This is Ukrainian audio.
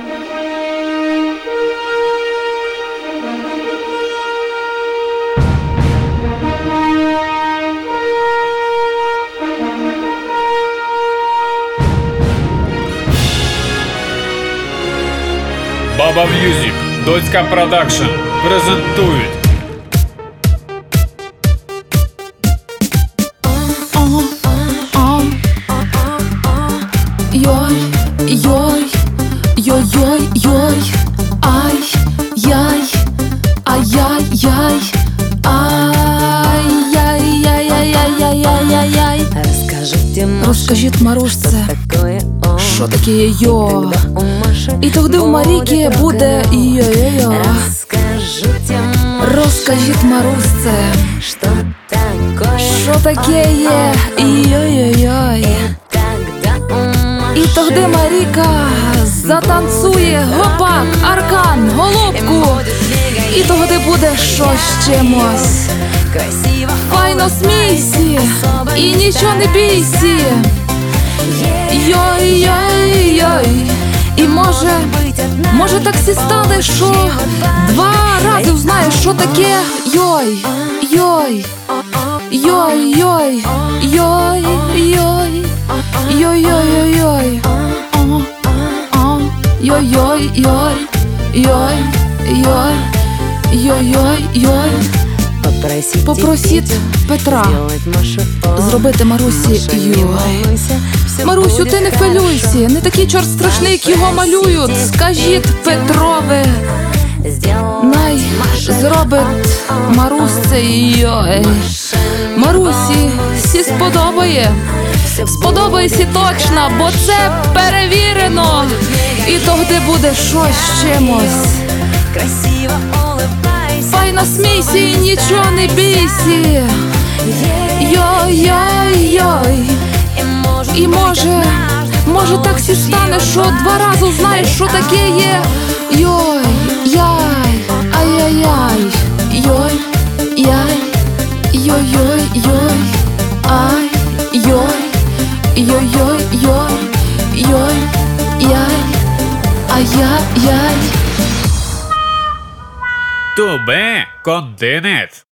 Баба М'юзік, Доцька Продакшн презентують. Йой, йой, йой, йой, ай, яй, ай-яй-яй, ай-яй-яй-яй-яй-яй-яй. Розкажіть Марусце, що таке йо? І тоді в Маріки буде йо-йо-йо. Розкажіть Марусце, що таке є йо-йо-йой. І тоді Маріка затанцює гопак, аркан, голубку. І тоді буде щось чимось. Файно смійся і нічого не бійся. Йой-йой-йой. І може так сі стане, що два рази узнаєш, що таке йой. Йой. Йой-йой. Йой-йой. Йой-йой-йой. Йой-йой-йой. Йой-йой. Йой-йой-йой. Попросіть Петра зробити Марусі йой. Марусю, ти не хвилюйся, не такий чорт страшний, як його малюють. Скажіть Петрові, най зробить Марусі йой. Марусі сі сподобається точно, бо це перевірено. І тоді буде щось чимось. Файно смійся і нічого не бійся. Йой-йой-йой. І може так сі стане, що два рази знаєш, що таке є йой, яй, ай-яй-яй. Йой, яй, йой-йой-йой, ай, йой, йой-йой-йой, йой, яй, ай-яй-яй. Тубе континент.